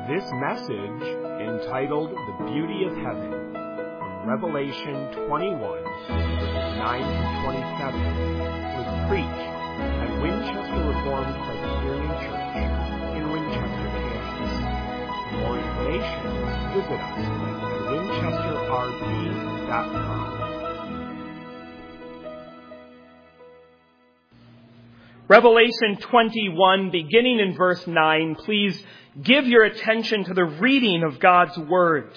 This message, entitled The Beauty of Heaven, from Revelation 21, verses 9 to 27, was preached at Winchester Reformed Presbyterian Church in Winchester, Kansas. For more information, visit us at winchesterrp.com. Revelation 21, beginning in verse 9, please give your attention to the reading of God's Word.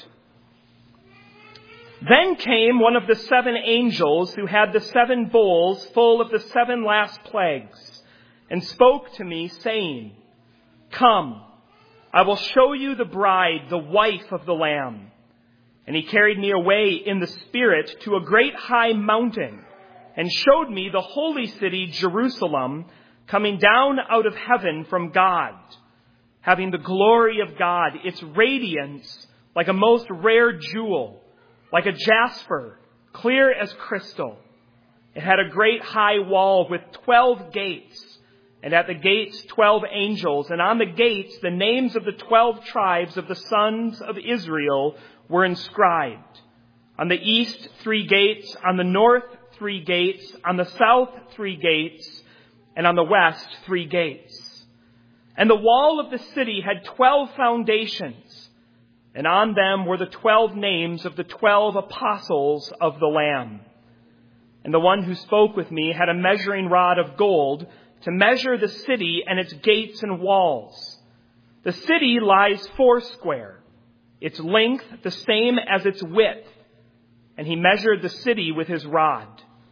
Then came one of the 7 angels who had the 7 bowls full of the 7 last plagues, and spoke to me, saying, "Come, I will show you the bride, the wife of the Lamb." And he carried me away in the Spirit to a great high mountain, and showed me the holy city, Jerusalem, coming down out of heaven from God, having the glory of God, its radiance like a most rare jewel, like a jasper, clear as crystal. It had a great high wall with 12 gates, and at the gates 12 angels, and on the gates the names of the 12 tribes of the sons of Israel were inscribed. On the east 3 gates, on the north 3 gates, on the south 3 gates, and on the west 3 gates. And the wall of the city had 12 foundations, and on them were the 12 names of the 12 apostles of the Lamb. And the one who spoke with me had a measuring rod of gold to measure the city and its gates and walls. The city lies 4square, its length the same as its width. And he measured the city with his rod,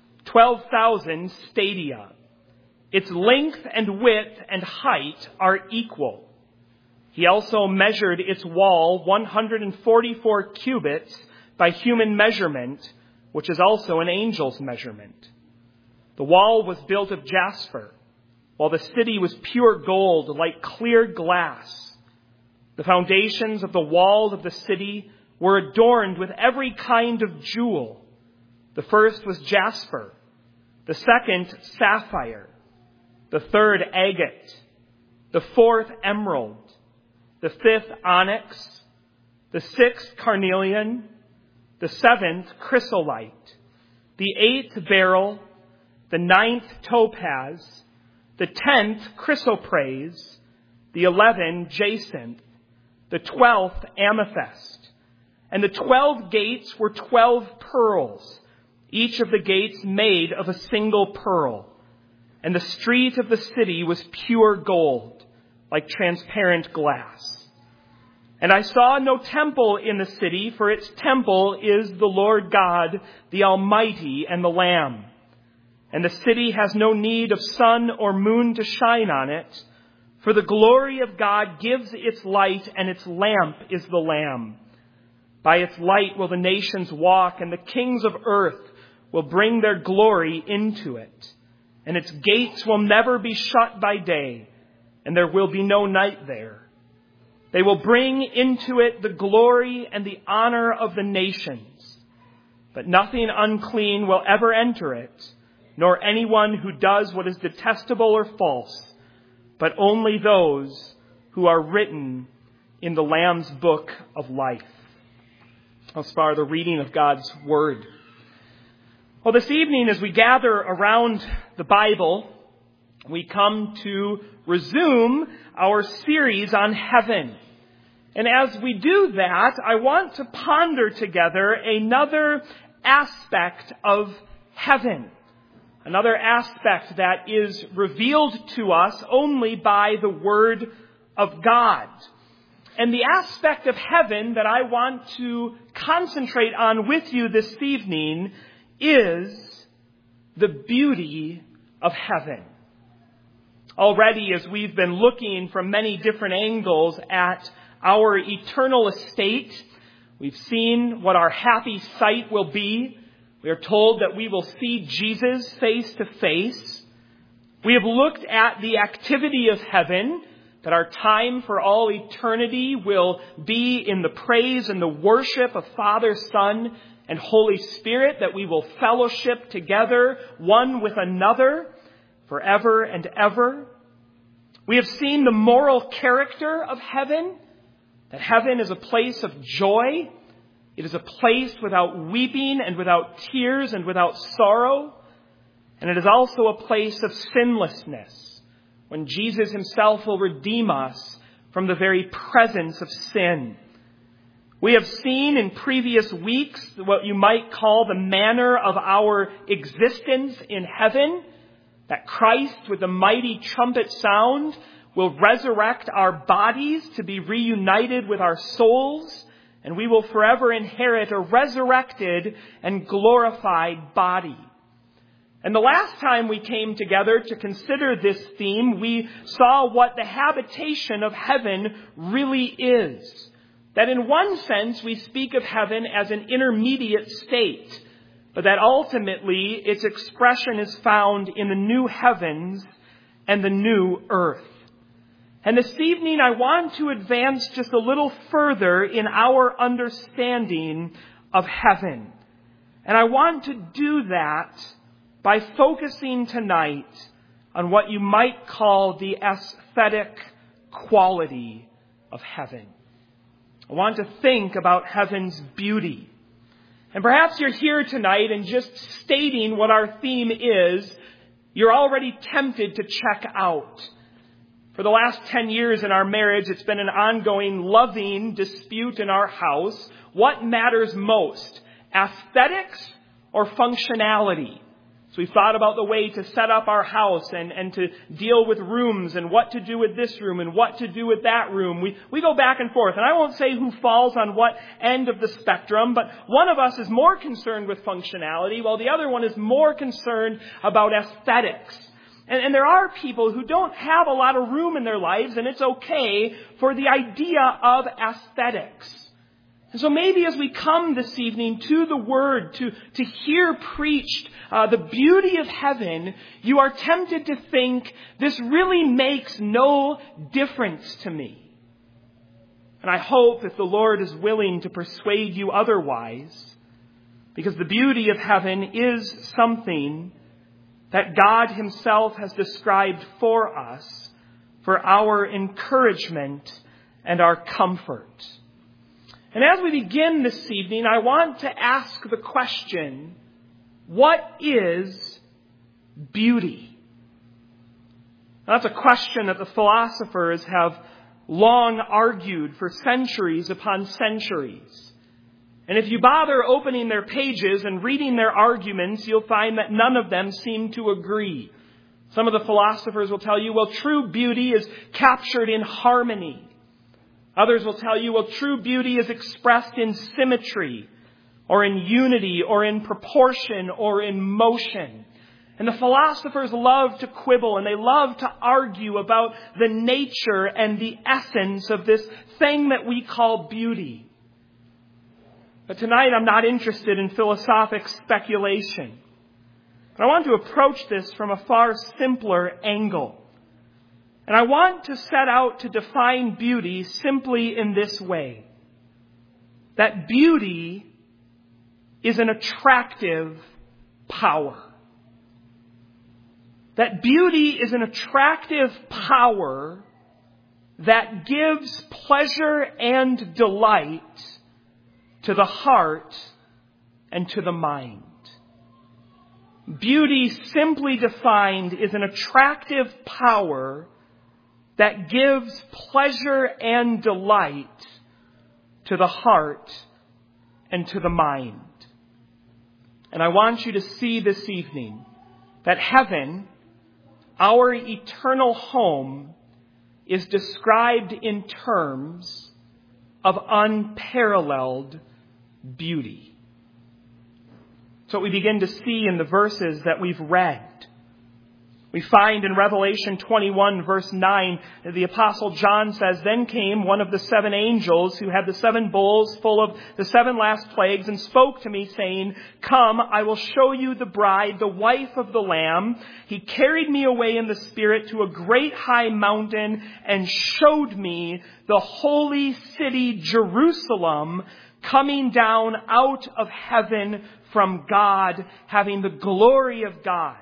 12,000 stadia. Its length and width and height are equal. He also measured its wall 144 cubits by human measurement, which is also an angel's measurement. The wall was built of jasper, while the city was pure gold, like clear glass. The foundations of the wall of the city were adorned with every kind of jewel. The first was jasper, the second sapphire, the third agate, the fourth emerald, the 5th onyx, the 6th carnelian, the 7th chrysolite, the 8th beryl, the 9th topaz, the 10th chrysoprase, the 11th jacinth, the 12th amethyst. And the 12 gates were 12 pearls, each of the gates made of a single pearl. And the street of the city was pure gold, like transparent glass. And I saw no temple in the city, for its temple is the Lord God, the Almighty, and the Lamb. And the city has no need of sun or moon to shine on it, for the glory of God gives its light, and its lamp is the Lamb. By its light will the nations walk, and the kings of earth will bring their glory into it. And its gates will never be shut by day, and there will be no night there. They will bring into it the glory and the honor of the nations. But nothing unclean will ever enter it, nor anyone who does what is detestable or false, but only those who are written in the Lamb's book of life. Thus far, the reading of God's Word. Well, this evening, as we gather around the Bible, we come to resume our series on heaven. And as we do that, I want to ponder together another aspect of heaven. Another aspect that is revealed to us only by the Word of God. And the aspect of heaven that I want to concentrate on with you this evening is the beauty of heaven. Already, as we've been looking from many different angles at our eternal estate, we've seen what our happy sight will be. We are told that we will see Jesus face to face. We have looked at the activity of heaven, that our time for all eternity will be in the praise and the worship of Father, Son, and Holy Spirit, that we will fellowship together one with another forever and ever. We have seen the moral character of heaven, That heaven is a place of joy. It is a place without weeping and without tears and without sorrow. And it is also a place of sinlessness, when Jesus himself will redeem us from the very presence of sin. We have seen in previous weeks what you might call the manner of our existence in heaven, that Christ, with the mighty trumpet sound, will resurrect our bodies to be reunited with our souls, and we will forever inherit a resurrected and glorified body. And the last time we came together to consider this theme, we saw what the habitation of heaven really is. That in one sense we speak of heaven as an intermediate state, but that ultimately its expression is found in the new heavens and the new earth. And this evening I want to advance just a little further in our understanding of heaven. And I want to do that by focusing tonight on what you might call the aesthetic quality of heaven. I want to think about heaven's beauty. And perhaps you're here tonight and just stating what our theme is, you're already tempted to check out. For the last 10 years in our marriage, it's been an ongoing, loving dispute in our house. What matters most, aesthetics or functionality? So we've thought about the way to set up our house and to deal with rooms and what to do with this room and what to do with that room. We go back and forth. And I won't say who falls on what end of the spectrum, but one of us is more concerned with functionality while the other one is more concerned about aesthetics. And there are people who don't have a lot of room in their lives, and it's okay for the idea of aesthetics. And so maybe as we come this evening to the Word, to hear preached the beauty of heaven, you are tempted to think, this really makes no difference to me. And I hope that the Lord is willing to persuade you otherwise, because the beauty of heaven is something that God himself has described for us, for our encouragement and our comfort. And as we begin this evening, I want to ask the question, what is beauty? Now, that's a question that the philosophers have long argued for centuries upon centuries. And if you bother opening their pages and reading their arguments, you'll find that none of them seem to agree. Some of the philosophers will tell you, well, true beauty is captured in harmony. Others will tell you, well, true beauty is expressed in symmetry, or in unity, or in proportion, or in motion. And the philosophers love to quibble, and they love to argue about the nature and the essence of this thing that we call beauty. But tonight I'm not interested in philosophic speculation. I want to approach this from a far simpler angle. And I want to set out to define beauty simply in this way. That beauty is an attractive power. That beauty is an attractive power that gives pleasure and delight to the heart and to the mind. Beauty, simply defined, is an attractive power that gives pleasure and delight to the heart and to the mind. And I want you to see this evening that heaven, our eternal home, is described in terms of unparalleled beauty. So what we begin to see in the verses that we've read. We find in Revelation 21 verse 9, that the Apostle John says, "Then came one of the 7 angels who had the 7 bowls full of the 7 last plagues and spoke to me saying, 'Come, I will show you the bride, the wife of the Lamb.' He carried me away in the Spirit to a great high mountain and showed me the holy city Jerusalem coming down out of heaven from God, having the glory of God."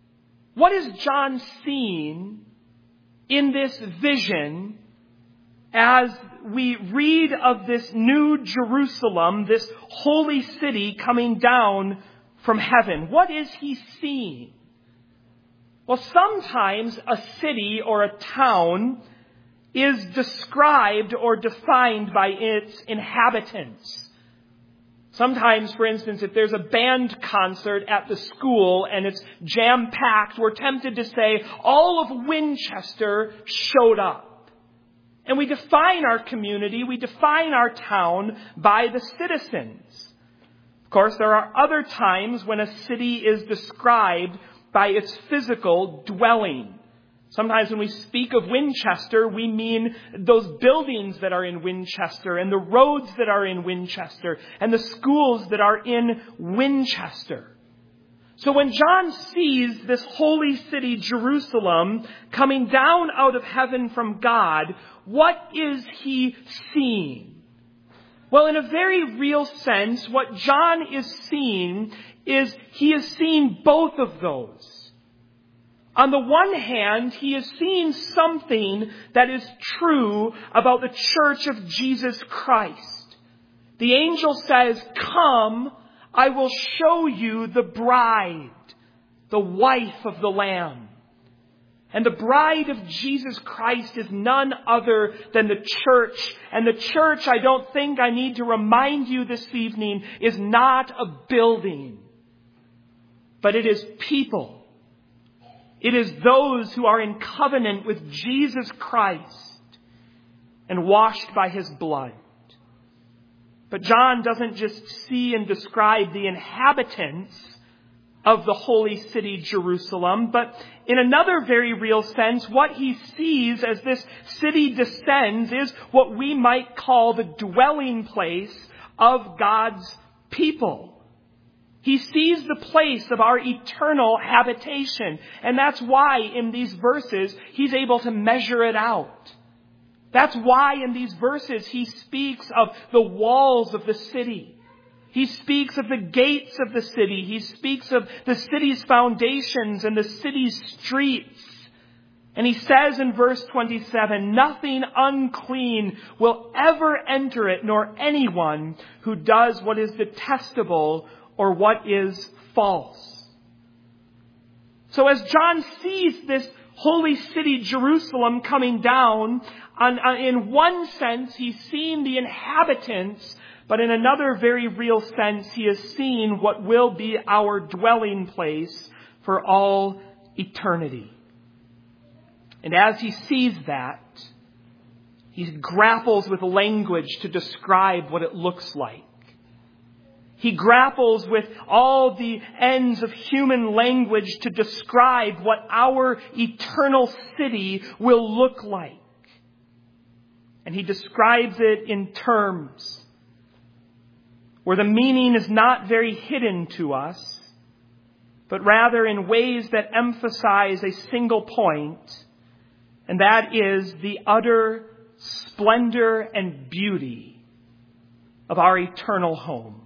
What is John seeing in this vision as we read of this new Jerusalem, this holy city coming down from heaven? What is he seeing? Well, sometimes a city or a town is described or defined by its inhabitants. Sometimes, for instance, if there's a band concert at the school and it's jam-packed, we're tempted to say all of Winchester showed up. And we define our community, we define our town by the citizens. Of course, there are other times when a city is described by its physical dwelling. Sometimes when we speak of Winchester, we mean those buildings that are in Winchester and the roads that are in Winchester and the schools that are in Winchester. So when John sees this holy city, Jerusalem, coming down out of heaven from God, what is he seeing? Well, in a very real sense, what John is seeing is he is seeing both of those. On the one hand, he is seeing something that is true about the church of Jesus Christ. The angel says, "Come, I will show you the bride, the wife of the Lamb." And the bride of Jesus Christ is none other than the church. And the church, I don't think I need to remind you this evening, is not a building, but it is people. It is those who are in covenant with Jesus Christ and washed by his blood. But John doesn't just see and describe the inhabitants of the holy city Jerusalem, but in another very real sense, what he sees as this city descends is what we might call the dwelling place of God's people. He sees the place of our eternal habitation. And that's why in these verses he's able to measure it out. That's why in these verses he speaks of the walls of the city. He speaks of the gates of the city. He speaks of the city's foundations and the city's streets. And he says in verse 27, "Nothing unclean will ever enter it, nor anyone who does what is detestable or what is false." So as John sees this holy city Jerusalem coming down, in one sense he's seeing the inhabitants, but in another very real sense he is seeing what will be our dwelling place for all eternity. And as he sees that, he grapples with language to describe what it looks like. He grapples with all the ends of human language to describe what our eternal city will look like. And he describes it in terms where the meaning is not very hidden to us, but rather in ways that emphasize a single point, and that is the utter splendor and beauty of our eternal home.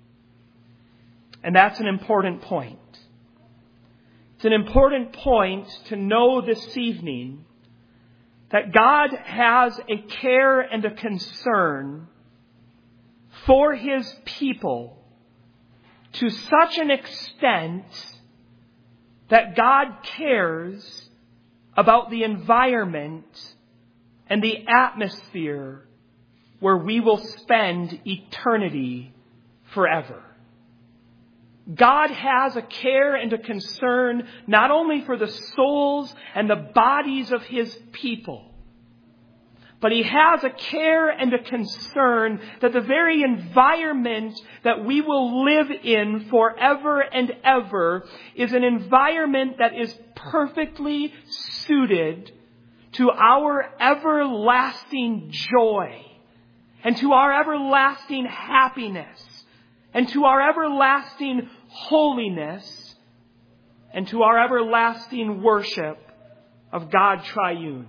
And that's an important point. It's an important point to know this evening that God has a care and a concern for his people to such an extent that God cares about the environment and the atmosphere where we will spend eternity forever. God has a care and a concern not only for the souls and the bodies of his people, but he has a care and a concern that the very environment that we will live in forever and ever is an environment that is perfectly suited to our everlasting joy and to our everlasting happiness and to our everlasting holiness and to our everlasting worship of God Triune.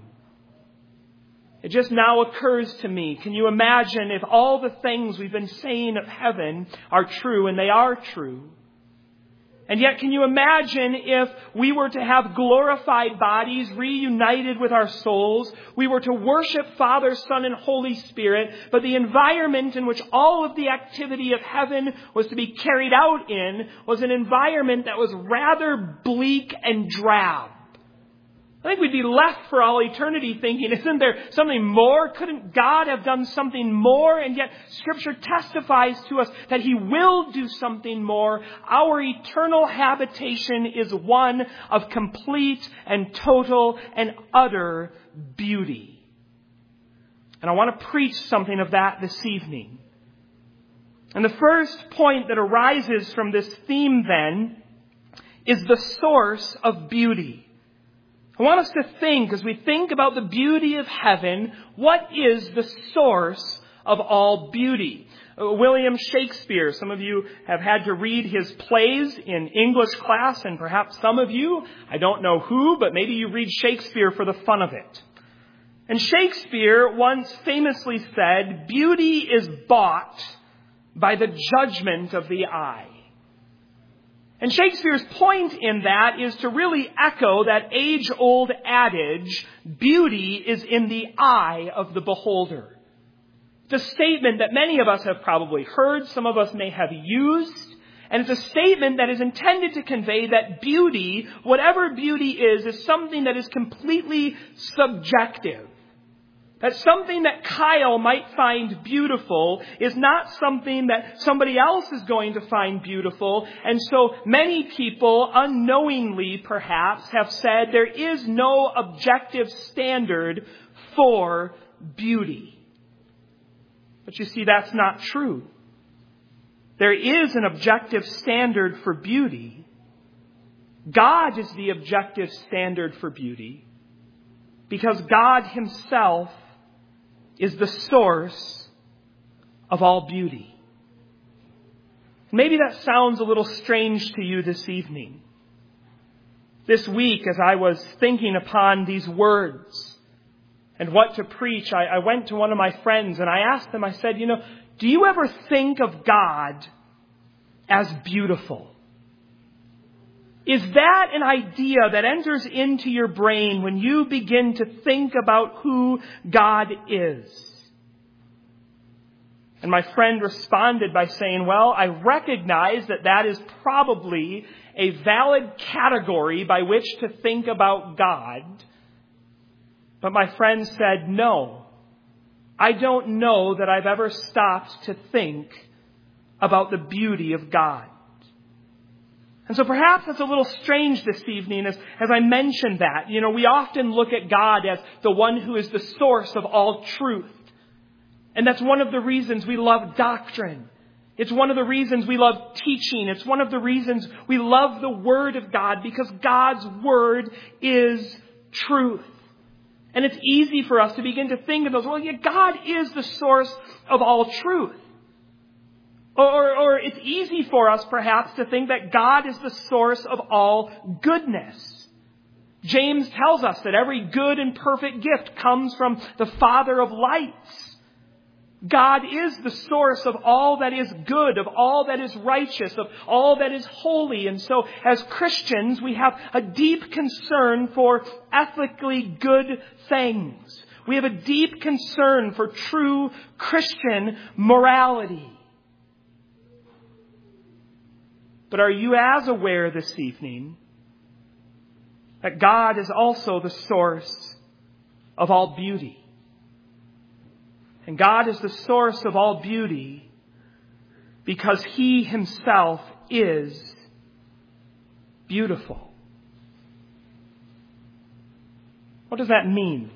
It just now occurs to me, can you imagine if all the things we've been saying of heaven are true, and they are true, And yet, can you imagine if we were to have glorified bodies reunited with our souls? We were to worship Father, Son, and Holy Spirit, but the environment in which all of the activity of heaven was to be carried out in was an environment that was rather bleak and drab. I think we'd be left for all eternity thinking, isn't there something more? Couldn't God have done something more? And yet Scripture testifies to us that He will do something more. Our eternal habitation is one of complete and total and utter beauty. And I want to preach something of that this evening. And the first point that arises from this theme then is the source of beauty. I want us to think, as we think about the beauty of heaven, what is the source of all beauty? William Shakespeare, some of you have had to read his plays in English class, and perhaps some of you, I don't know who, but maybe you read Shakespeare for the fun of it. And Shakespeare once famously said, "Beauty is bought by the judgment of the eye." And Shakespeare's point in that is to really echo that age-old adage, beauty is in the eye of the beholder. It's a statement that many of us have probably heard, some of us may have used, and it's a statement that is intended to convey that beauty, whatever beauty is something that is completely subjective. That something that Kyle might find beautiful is not something that somebody else is going to find beautiful. And so many people, unknowingly perhaps, have said there is no objective standard for beauty. But you see, that's not true. There is an objective standard for beauty. God is the objective standard for beauty because God Himself is the source of all beauty. Maybe that sounds a little strange to you this evening. This week, as I was thinking upon these words and what to preach, I went to one of my friends and I asked them, I said, do you ever think of God as beautiful? Is that an idea that enters into your brain when you begin to think about who God is? And my friend responded by saying, well, I recognize that is probably a valid category by which to think about God. But my friend said, no, I don't know that I've ever stopped to think about the beauty of God. And so perhaps it's a little strange this evening as I mentioned that. We often look at God as the one who is the source of all truth. And that's one of the reasons we love doctrine. It's one of the reasons we love teaching. It's one of the reasons we love the Word of God, because God's Word is truth. And it's easy for us to begin to think of those, God is the source of all truth. Or it's easy for us, perhaps, to think that God is the source of all goodness. James tells us that every good and perfect gift comes from the Father of lights. God is the source of all that is good, of all that is righteous, of all that is holy. And so, as Christians, we have a deep concern for ethically good things. We have a deep concern for true Christian morality. But are you as aware this evening that God is also the source of all beauty? And God is the source of all beauty because He Himself is beautiful. What does that mean?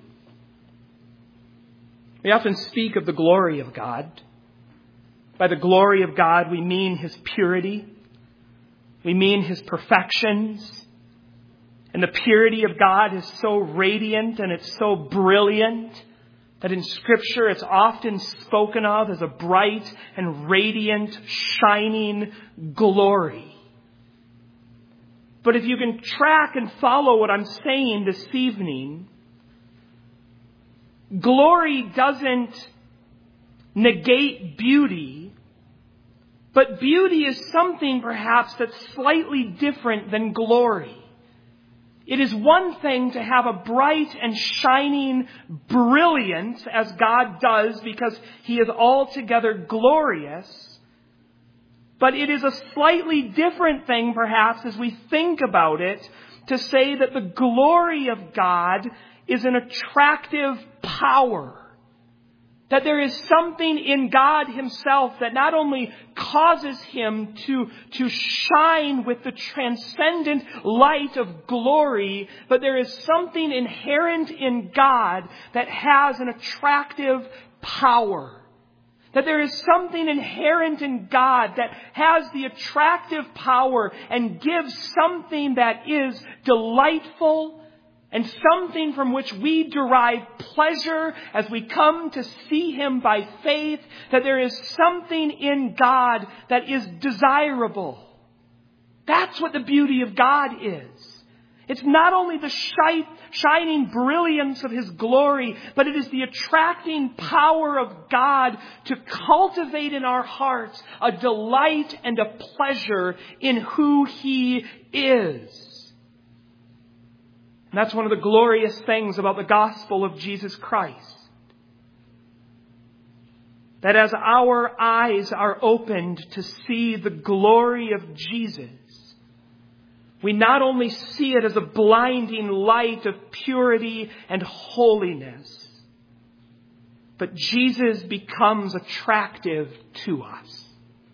We often speak of the glory of God. By the glory of God, we mean His purity. We mean His perfections. And the purity of God is so radiant and it's so brilliant that in Scripture it's often spoken of as a bright and radiant, shining glory. But if you can track and follow what I'm saying this evening, glory doesn't negate beauty But beauty is something perhaps that's slightly different than glory. It is one thing to have a bright and shining brilliance as God does because He is altogether glorious. But it is a slightly different thing perhaps as we think about it to say that the glory of God is an attractive power. That there is something in God Himself that not only causes Him to shine with the transcendent light of glory, but there is something inherent in God that has an attractive power. That there is something inherent in God that has the attractive power and gives something that is delightful and something from which we derive pleasure as we come to see Him by faith, that there is something in God that is desirable. That's what the beauty of God is. It's not only the shining brilliance of His glory, but it is the attracting power of God to cultivate in our hearts a delight and a pleasure in who He is. And that's one of the glorious things about the gospel of Jesus Christ. That as our eyes are opened to see the glory of Jesus, we not only see it as a blinding light of purity and holiness, but Jesus becomes attractive to us.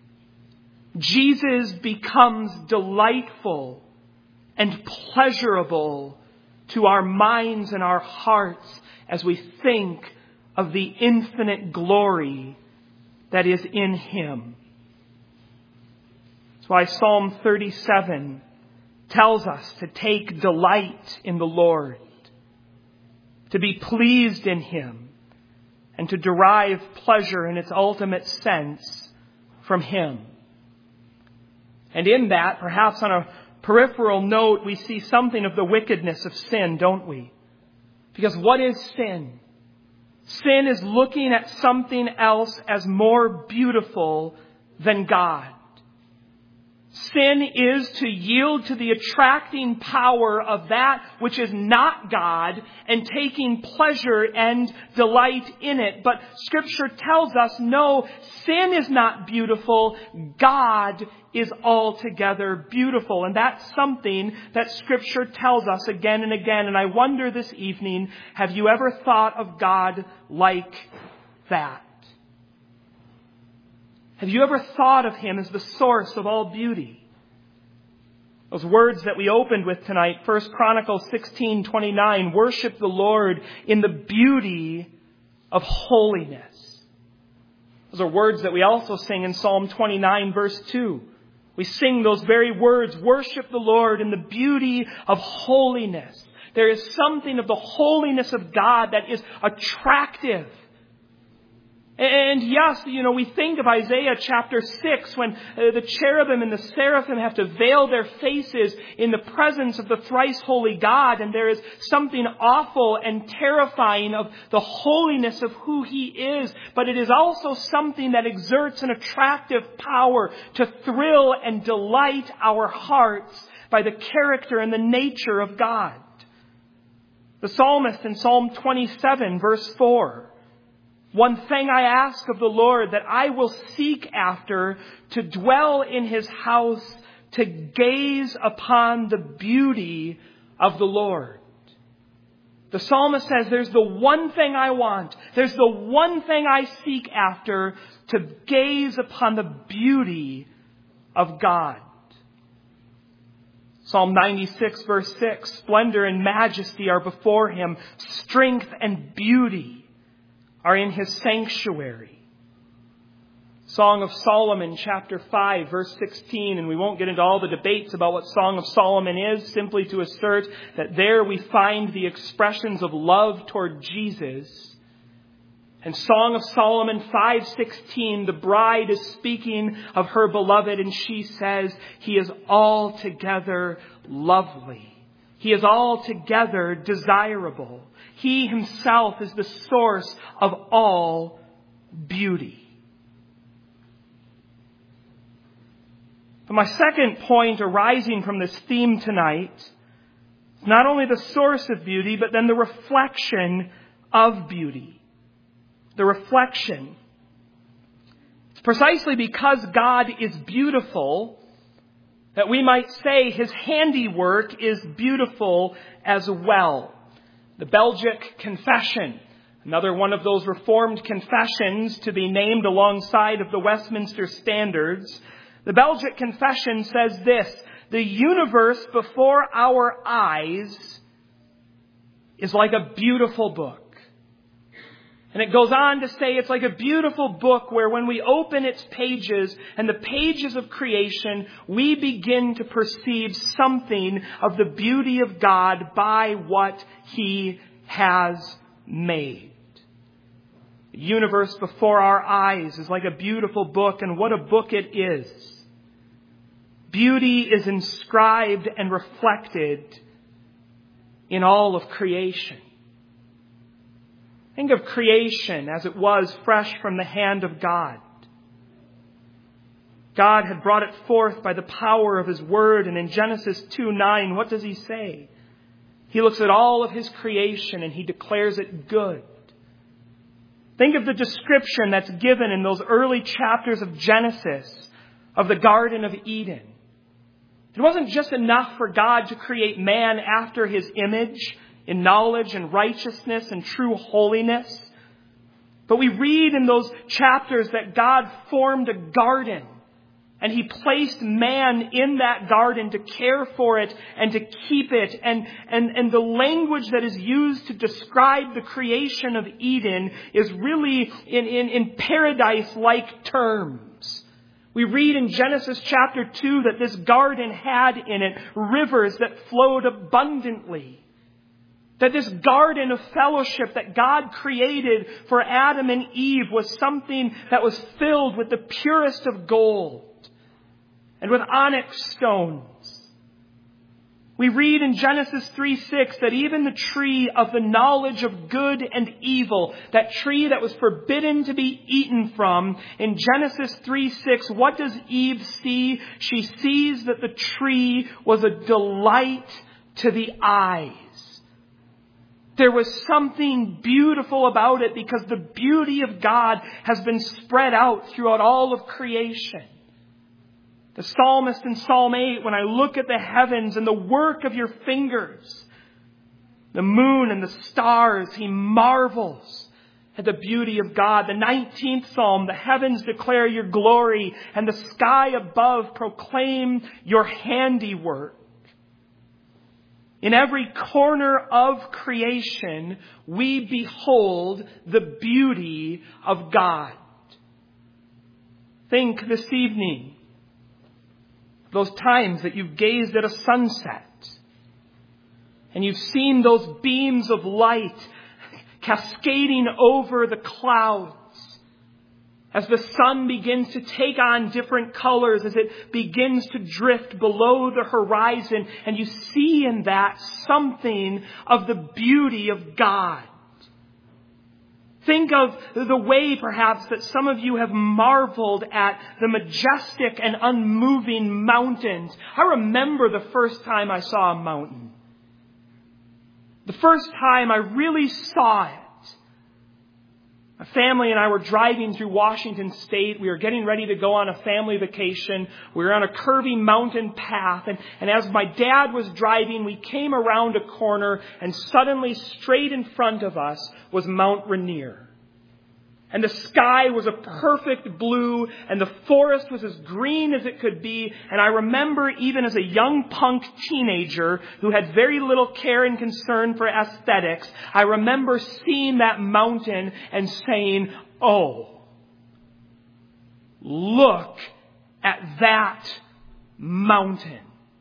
Jesus becomes delightful and pleasurable to our minds and our hearts as we think of the infinite glory that is in Him. That's why Psalm 37 tells us to take delight in the Lord, to be pleased in Him, and to derive pleasure in its ultimate sense from Him. And in that, perhaps on a peripheral note, we see something of the wickedness of sin, don't we? Because what is sin? Sin is looking at something else as more beautiful than God. Sin is to yield to the attracting power of that which is not God and taking pleasure and delight in it. But Scripture tells us, no, sin is not beautiful. God is altogether beautiful. And that's something that Scripture tells us again and again. And I wonder this evening, have you ever thought of God like that? Have you ever thought of Him as the source of all beauty? Those words that we opened with tonight, 1 Chronicles 16:29, worship the Lord in the beauty of holiness. Those are words that we also sing in Psalm 29 verse 2. We sing those very words, worship the Lord in the beauty of holiness. There is something of the holiness of God that is attractive. And yes, we think of Isaiah chapter 6 when the cherubim and the seraphim have to veil their faces in the presence of the thrice holy God. And there is something awful and terrifying of the holiness of who He is. But it is also something that exerts an attractive power to thrill and delight our hearts by the character and the nature of God. The psalmist in Psalm 27 verse 4, one thing I ask of the Lord that I will seek after, to dwell in His house, to gaze upon the beauty of the Lord. The psalmist says, there's the one thing I want. There's the one thing I seek after, to gaze upon the beauty of God. Psalm 96 verse 6, splendor and majesty are before Him. Strength and beauty are in His sanctuary. Song of Solomon, chapter 5, verse 16, and we won't get into all the debates about what Song of Solomon is, simply to assert that there we find the expressions of love toward Jesus. And Song of Solomon 5:16, the bride is speaking of her beloved, and she says, He is altogether lovely. He is altogether desirable. He Himself is the source of all beauty. But my second point arising from this theme tonight is not only the source of beauty, but then the reflection of beauty. The reflection. It's precisely because God is beautiful that we might say His handiwork is beautiful as well. The Belgic Confession, another one of those Reformed confessions to be named alongside of the Westminster Standards. The Belgic Confession says this: the universe before our eyes is like a beautiful book. And it goes on to say it's like a beautiful book where when we open its pages and the pages of creation, we begin to perceive something of the beauty of God by what He has made. The universe before our eyes is like a beautiful book, and what a book it is. Beauty is inscribed and reflected in all of creation. Think of creation as it was fresh from the hand of God. God had brought it forth by the power of His Word, and in Genesis 2:9, what does He say? He looks at all of His creation and He declares it good. Think of the description that's given in those early chapters of Genesis of the Garden of Eden. It wasn't just enough for God to create man after His image, in knowledge and righteousness and true holiness. But we read in those chapters that God formed a garden and He placed man in that garden to care for it and to keep it. And the language that is used to describe the creation of Eden is really in paradise-like terms. We read in Genesis chapter 2 that this garden had in it rivers that flowed abundantly. That this garden of fellowship that God created for Adam and Eve was something that was filled with the purest of gold and with onyx stones. We read in Genesis 3:6 that even the tree of the knowledge of good and evil, that tree that was forbidden to be eaten from, in Genesis 3:6, what does Eve see? She sees that the tree was a delight to the eyes. There was something beautiful about it because the beauty of God has been spread out throughout all of creation. The psalmist in Psalm 8, when I look at the heavens and the work of your fingers, the moon and the stars, he marvels at the beauty of God. The 19th Psalm, the heavens declare your glory and the sky above proclaim your handiwork. In every corner of creation, we behold the beauty of God. Think this evening of those times that you've gazed at a sunset and you've seen those beams of light cascading over the clouds as the sun begins to take on different colors, as it begins to drift below the horizon, and you see in that something of the beauty of God. Think of the way, perhaps, that some of you have marveled at the majestic and unmoving mountains. I remember the first time I saw a mountain. The first time I really saw it. My family and I were driving through Washington State. We were getting ready to go on a family vacation. We were on a curvy mountain path. And as my dad was driving, we came around a corner and suddenly straight in front of us was Mount Rainier. And the sky was a perfect blue and the forest was as green as it could be. And I remember even as a young punk teenager who had very little care and concern for aesthetics, I remember seeing that mountain and saying, "Oh, look at that mountain."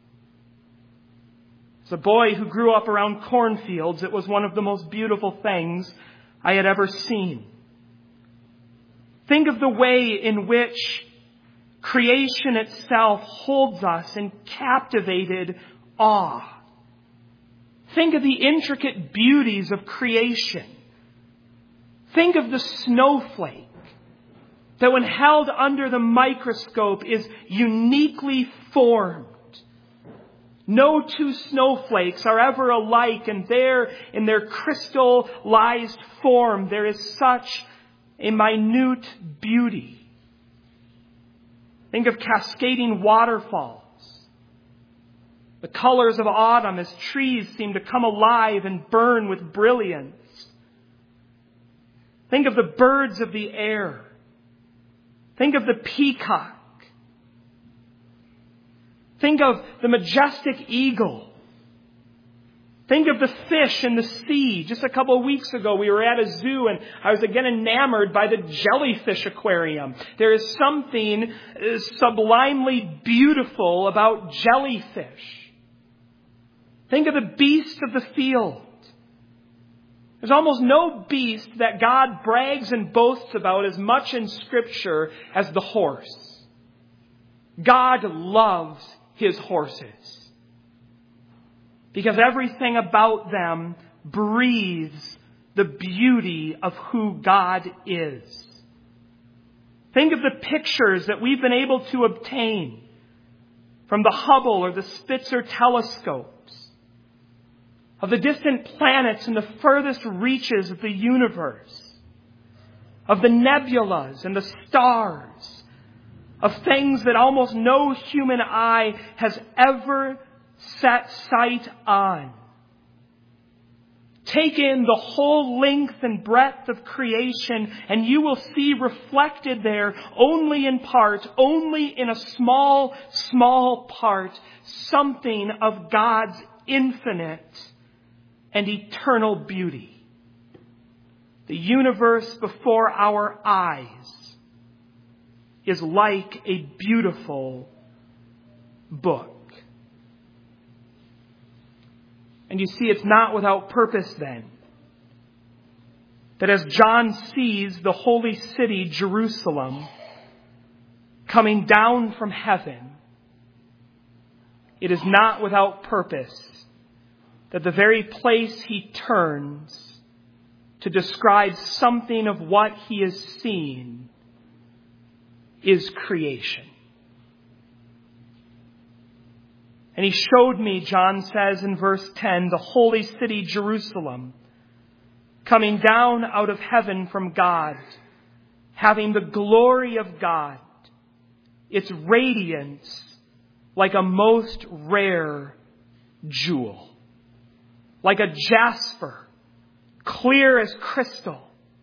As a boy who grew up around cornfields, it was one of the most beautiful things I had ever seen. Think of the way in which creation itself holds us in captivated awe. Think of the intricate beauties of creation. Think of the snowflake. that when held under the microscope is uniquely formed. No two snowflakes are ever alike, and there in their crystallized form there is such a minute beauty. Think of cascading waterfalls. The colors of autumn as trees seem to come alive and burn with brilliance. Think of the birds of the air. Think of the peacock. Think of the majestic eagle. Think of the fish in the sea. Just a couple of weeks ago, we were at a zoo and I was again enamored by the jellyfish aquarium. There is something sublimely beautiful about jellyfish. Think of the beast of the field. There's almost no beast that God brags and boasts about as much in Scripture as the horse. God loves His horses, because everything about them breathes the beauty of who God is. Think of the pictures that we've been able to obtain from the Hubble or the Spitzer telescopes of the distant planets in the furthest reaches of the universe, of the nebulas and the stars, of things that almost no human eye has ever set sight on. Take in the whole length and breadth of creation, and you will see reflected there only in part, only in a small, small part, something of God's infinite and eternal beauty. The universe before our eyes is like a beautiful book. And you see, it's not without purpose then that as John sees the holy city, Jerusalem, coming down from heaven, it is not without purpose that the very place he turns to describe something of what he is seeing is creation. And he showed me, John says in verse 10, the holy city Jerusalem, coming down out of heaven from God, having the glory of God, its radiance like a most rare jewel, like a jasper, clear as crystal.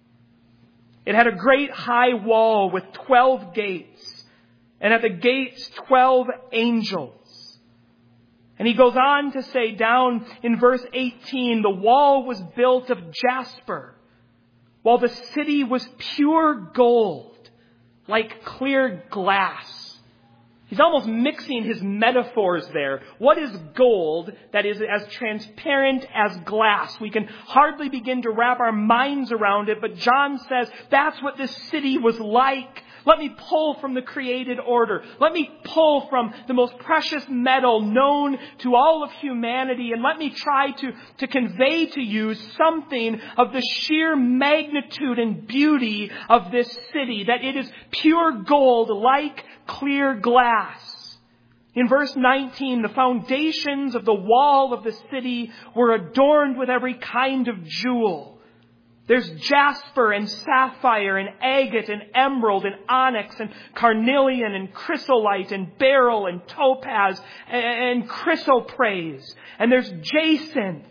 It had a great high wall with 12 gates, and at the gates 12 angels. And he goes on to say down in verse 18, the wall was built of jasper, while the city was pure gold, like clear glass. He's almost mixing his metaphors there. What is gold that is as transparent as glass? We can hardly begin to wrap our minds around it, but John says that's what this city was like. Let me pull from the created order. Let me pull from the most precious metal known to all of humanity, and let me try to convey to you something of the sheer magnitude and beauty of this city, that it is pure gold like clear glass. In verse 19, the foundations of the wall of the city were adorned with every kind of jewel. There's jasper and sapphire and agate and emerald and onyx and carnelian and chrysolite and beryl and topaz and chrysoprase. And there's jacinth.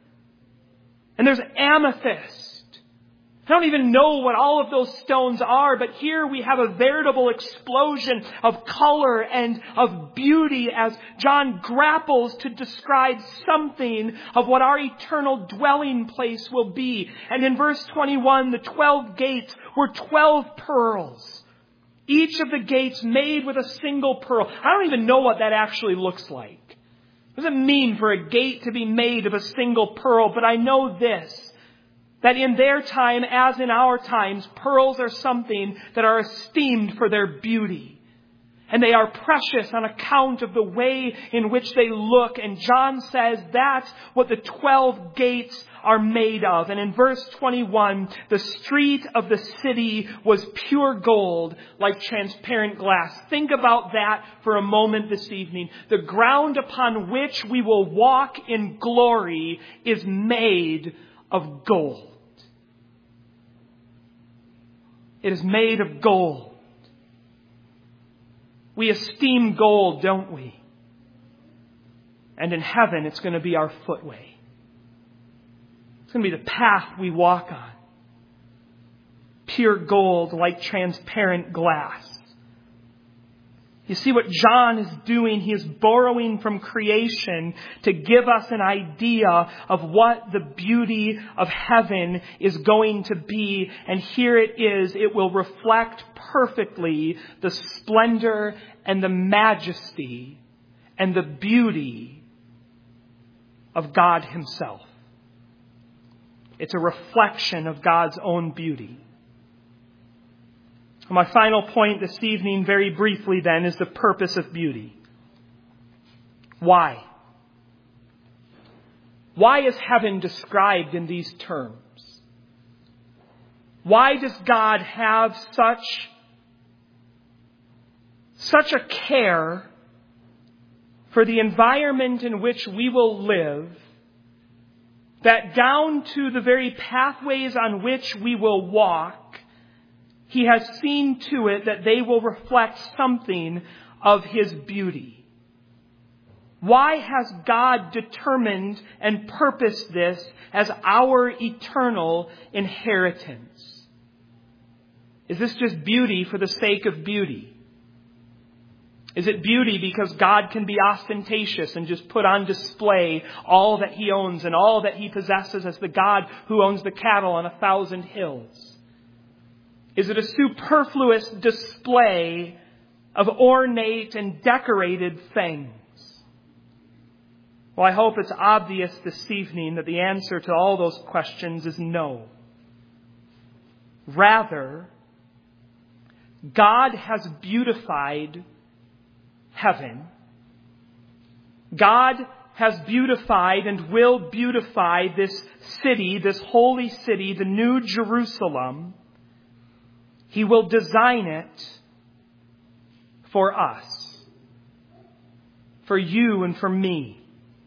And there's amethyst. I don't even know what all of those stones are, but here we have a veritable explosion of color and of beauty as John grapples to describe something of what our eternal dwelling place will be. And in verse 21, the 12 gates were 12 pearls, each of the gates made with a single pearl. I don't even know what that actually looks like. What does it mean for a gate to be made of a single pearl? But I know this, that in their time, as in our times, pearls are something that are esteemed for their beauty. And they are precious on account of the way in which they look. And John says that's what the 12 gates are made of. And in verse 21, the street of the city was pure gold, like transparent glass. Think about that for a moment this evening. The ground upon which we will walk in glory is made of gold. It is made of gold. We esteem gold, don't we? And in heaven, it's going to be our footway. It's going to be the path we walk on. Pure gold like transparent glass. You see what John is doing? He is borrowing from creation to give us an idea of what the beauty of heaven is going to be. And here it is. It will reflect perfectly the splendor and the majesty and the beauty of God Himself. It's a reflection of God's own beauty. My final point this evening, very briefly then, is the purpose of beauty. Why? Why is heaven described in these terms? Why does God have such a care for the environment in which we will live, that down to the very pathways on which we will walk, He has seen to it that they will reflect something of His beauty? Why has God determined and purposed this as our eternal inheritance? Is this just beauty for the sake of beauty? Is it beauty because God can be ostentatious and just put on display all that He owns and all that He possesses as the God who owns the cattle on 1,000 hills? Is it a superfluous display of ornate and decorated things? Well, I hope it's obvious this evening that the answer to all those questions is no. Rather, God has beautified heaven. God has beautified and will beautify this city, this holy city, the New Jerusalem. He will design it for us, for you and for me.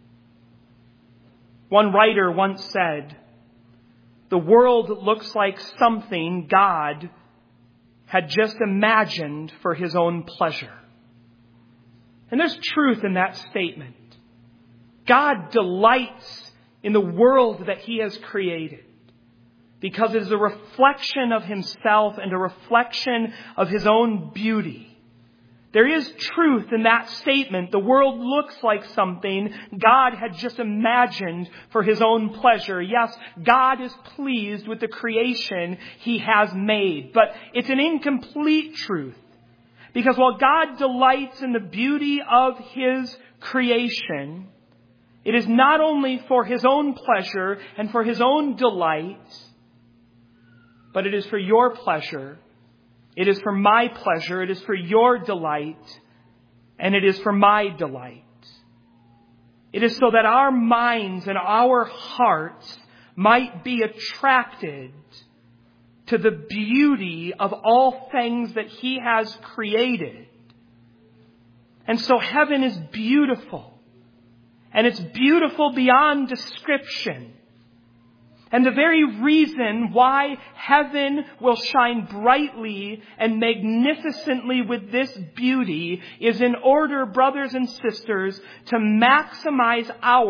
One writer once said, "The world looks like something God had just imagined for His own pleasure." And there's truth in that statement. God delights in the world that He has created, because it is a reflection of Himself and a reflection of His own beauty. There is truth in that statement. The world looks like something God had just imagined for His own pleasure. Yes, God is pleased with the creation He has made, but it's an incomplete truth. Because while God delights in the beauty of His creation, it is not only for His own pleasure and for His own delight, but it is for your pleasure, it is for my pleasure, it is for your delight, and it is for my delight. It is so that our minds and our hearts might be attracted to the beauty of all things that He has created. And so heaven is beautiful. And it's beautiful beyond description. And the very reason why heaven will shine brightly and magnificently with this beauty is in order, brothers and sisters, to maximize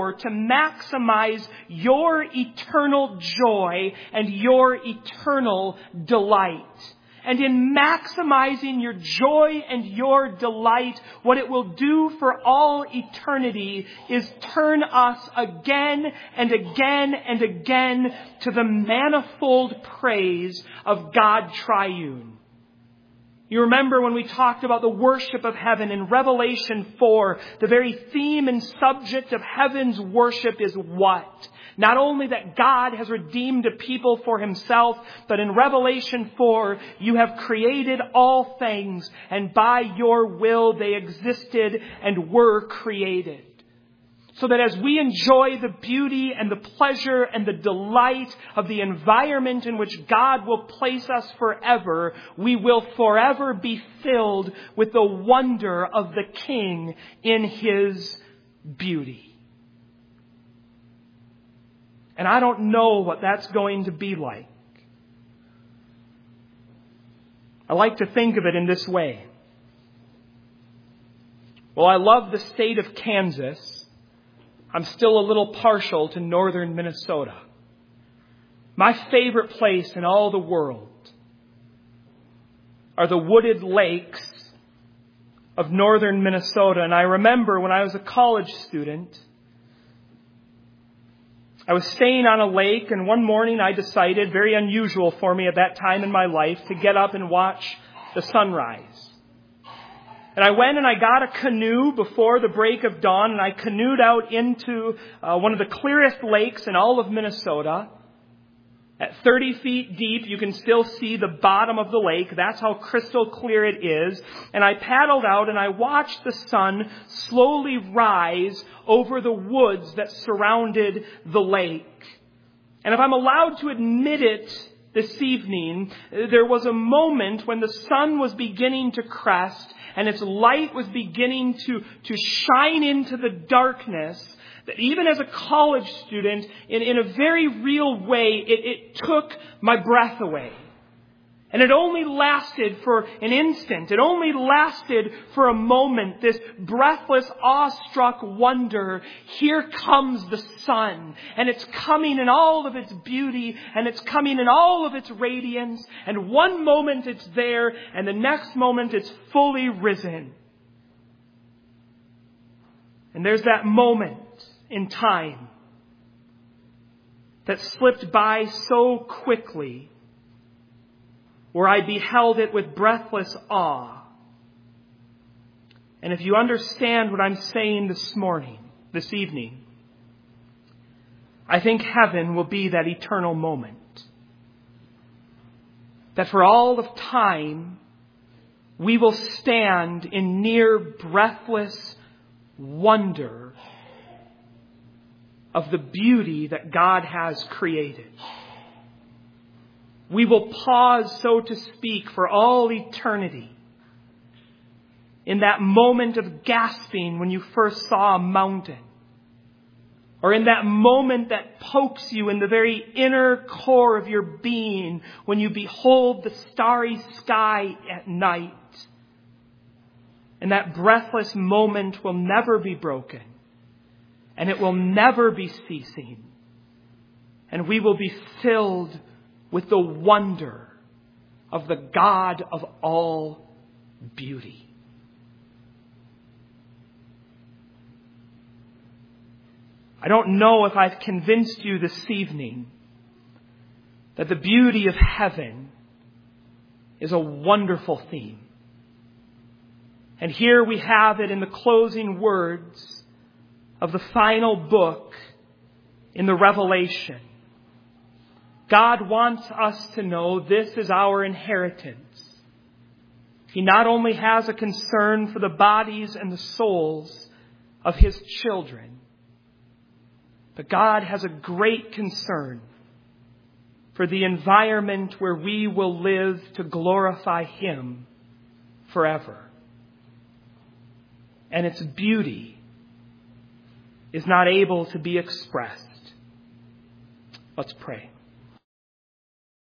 your eternal joy and your eternal delight. And in maximizing your joy and your delight, what it will do for all eternity is turn us again and again and again to the manifold praise of God Triune. You remember when we talked about the worship of heaven in Revelation 4, the very theme and subject of heaven's worship is what? Not only that God has redeemed a people for himself, but in Revelation 4, you have created all things, and by your will they existed and were created. So that as we enjoy the beauty and the pleasure and the delight of the environment in which God will place us forever, we will forever be filled with the wonder of the King in his beauty. And I don't know what that's going to be like. I like to think of it in this way. Well, I love the state of Kansas. I'm still a little partial to northern Minnesota. My favorite place in all the world are the wooded lakes of northern Minnesota. And I remember when I was a college student, I was staying on a lake, and one morning I decided, very unusual for me at that time in my life, to get up and watch the sunrise. And I went and I got a canoe before the break of dawn, and I canoed out into one of the clearest lakes in all of Minnesota. At 30 feet deep, you can still see the bottom of the lake. That's how crystal clear it is. And I paddled out and I watched the sun slowly rise over the woods that surrounded the lake. And if I'm allowed to admit it this evening, there was a moment when the sun was beginning to crest and its light was beginning to shine into the darkness, that even as a college student, in a very real way, it took my breath away. And it only lasted for an instant. It only lasted for a moment. This breathless, awestruck wonder. Here comes the sun. And it's coming in all of its beauty. And it's coming in all of its radiance. And one moment it's there. And the next moment it's fully risen. And there's that moment in time that slipped by so quickly, where I beheld it with breathless awe. And if you understand what I'm saying this evening, I think heaven will be that eternal moment. That for all of time, we will stand in near breathless wonder of the beauty that God has created. We will pause, so to speak, for all eternity in that moment of gasping when you first saw a mountain, or in that moment that pokes you in the very inner core of your being when you behold the starry sky at night. And that breathless moment will never be broken, and it will never be ceasing, and we will be filled with the wonder of the God of all beauty. I don't know if I've convinced you this evening that the beauty of heaven is a wonderful theme. And here we have it in the closing words of the final book in the Revelation. God wants us to know this is our inheritance. He not only has a concern for the bodies and the souls of His children, but God has a great concern for the environment where we will live to glorify Him forever. And its beauty is not able to be expressed. Let's pray.